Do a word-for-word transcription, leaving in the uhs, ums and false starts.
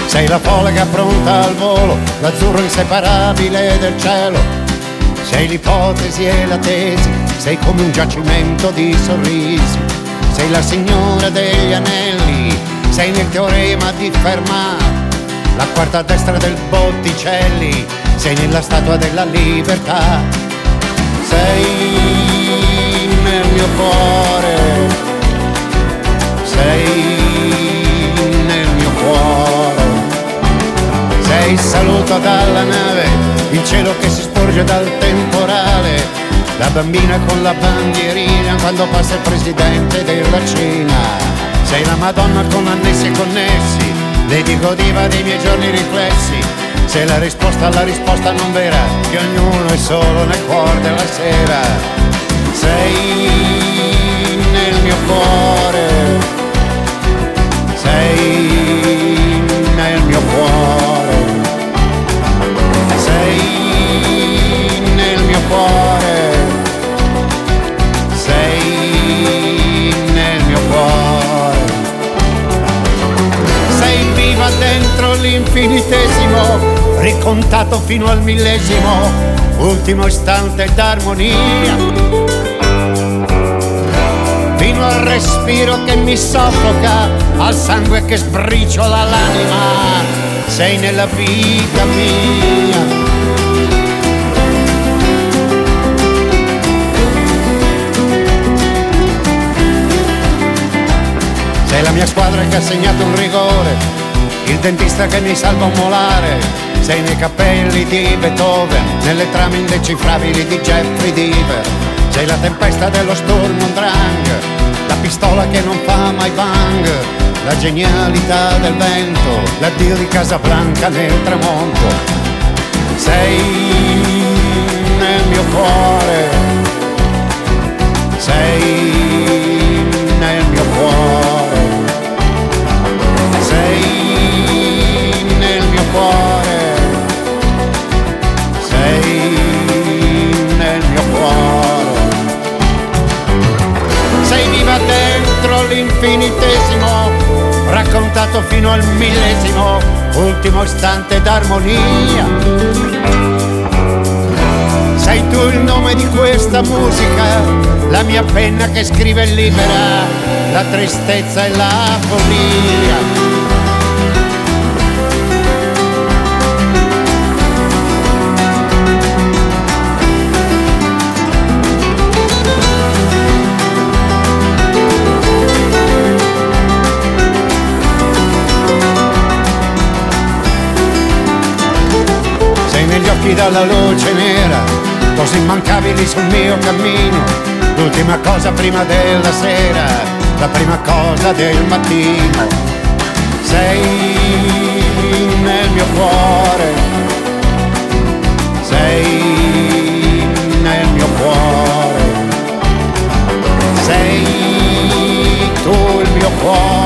Sei la folega pronta al volo, l'azzurro inseparabile del cielo. Sei l'ipotesi e la tesi, sei come un giacimento di sorrisi. Sei la signora degli anelli, sei nel teorema di Fermat, la quarta destra del Botticelli, sei nella statua della libertà. Sei nel mio cuore, sei nel mio cuore. Sei il saluto dalla nave, il cielo che si sporge dal temporale, la bambina con la bandierina quando passa il presidente della Cina. Sei la Madonna con annessi e connessi, Lady Godiva dei miei giorni riflessi. Sei la risposta alla risposta non vera, che ognuno è solo nel cuore della sera. Sei nel mio cuore, sei nel mio cuore, sei nel mio cuore, sei nel mio cuore. Sei viva dentro l'infinitesimo, ricontato fino al millesimo, ultimo istante d'armonia, fino al respiro che mi soffoca, al sangue che sbriciola l'anima. Sei nella vita mia. Sei la mia squadra che ha segnato un rigore, il dentista che mi salva un molare. Sei nei capelli di Beethoven, nelle trame indecifrabili di Jeffrey Deaver. Sei la tempesta dello Sturm und Drang, la pistola che non fa mai bang, la genialità del vento, l'addio di Casablanca nel tramonto. Sei nel mio cuore, sei nel mio cuore, sei nel mio cuore, sei nel mio cuore. Sei viva dentro l'infinitesimo, raccontato fino al millesimo, ultimo istante d'armonia. Sei tu il nome di questa musica, la mia penna che scrive libera la tristezza e la follia. Dalla luce nera, così immancabili sul mio cammino, l'ultima cosa prima della sera, la prima cosa del mattino. Sei nel mio cuore, sei nel mio cuore, sei tu il mio cuore.